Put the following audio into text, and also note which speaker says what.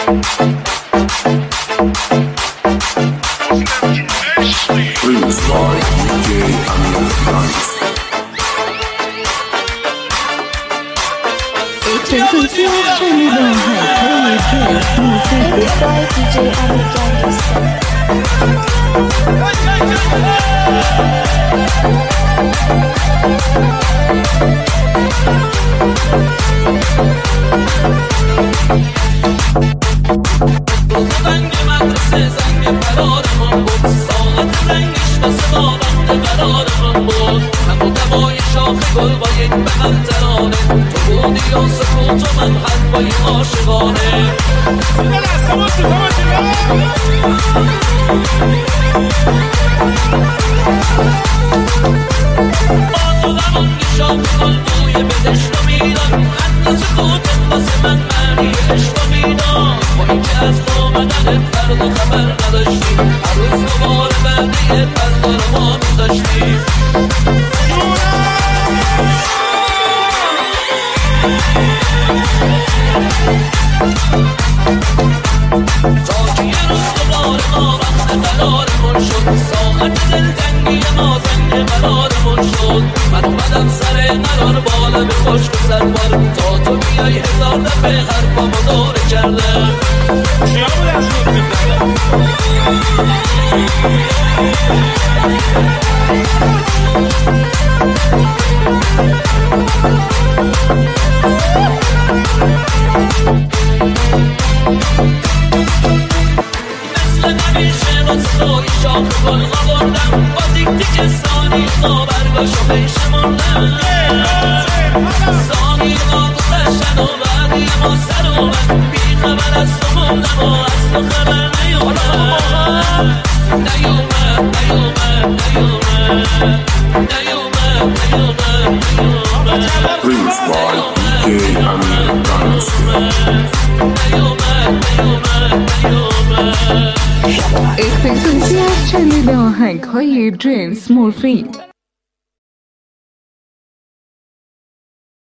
Speaker 1: 陈子轩这里的还可以转付费。
Speaker 2: زنگ مدرسه زنگ قرارمان بود ساعت زنگش واسه ما وقت قرارمان بود همو دوای شاخ گل با یک بغل ترانه تو بودی و سکوت و من حرفای عاشقانه با تو غمان شاخ گل بوی بدشت و میدان حد سکوتت واسه من معنی عشق و میدان با این که از آمدن فردا خبر نداشتیم هر روز دوباره بعدی فردا رو ما میذاشتیم تا که یه روز دوباره ما وقت قرارمون شد ساعت دلتنگی ما زنگ قرارمون شد من اومدم سر قرار بالا به خشک و سربار تا تو بیای هزار دفعه حرفامو دوره کردم مثل همیشه راستای شاخ گل آوردم با تیک تیک ثانی ما برگاشو پیش مردم ثانی ما گذشتن و بعدی ما سر اومد بی خبر از تو موندم و از تو خبر نیومد
Speaker 3: Prince by DJ Amir Gangster.
Speaker 1: اختصاصی از چنل آهنگ‌های جیمز مورفین